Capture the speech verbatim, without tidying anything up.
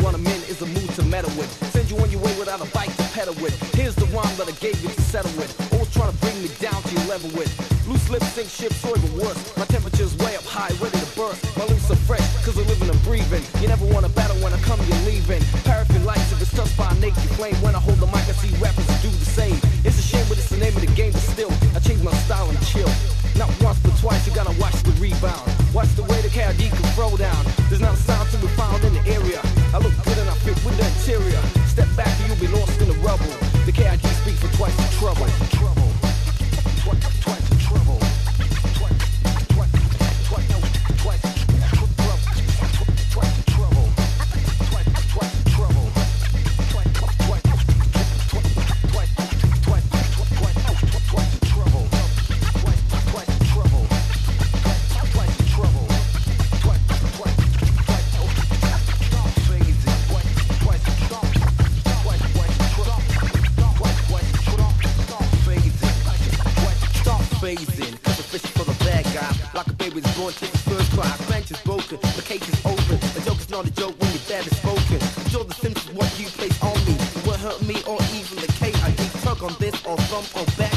what I'm in is a mood to meddle with. Send you on your way without a bike to pedal with. Here's the rhyme that I gave you to settle with. Always trying to bring me down to your level with. Loose lips sink ships or even worse. My temperature's way up high, ready to burst. My lips are fresh, cause I'm living and breathing. You never wanna battle when I come, you're leaving. Paraffin lights if it's touched by a naked flame. When I hold the mic, I see rappers do the same. It's a shame, but it's the name of the game, but still, I change my style and chill. Not once, but twice, you gotta watch the rebound. Watch the way the K I D can throw down. There's not a sound to be found in the area. I look good and I fit with the interior. Step back and you'll be lost in the rubble. The K I D speaks for twice the trouble. Trouble. Twice, twice the trouble. Twice, twice, twice, twice, twice the trouble. Twice, twice the trouble. Twice, twice, twice, twice, twice, twice, twice the trouble. Twice, twice the trouble. Twice the trouble. Twice, twice, twice, stop phasing. Twice, twice, stop. Twice, twice, stop. Twice, twice, stop. Stop phasing. Twice, stop phasing. Cause the fish is for the bad guy. Like a baby that's born to his first cry. Bench is broken, the case is open. A joke is not a joke when your dad is spoken. Enjoy the sense of what you place on me. It won't hurt me or even the K I D. Tug on this or thumb or back.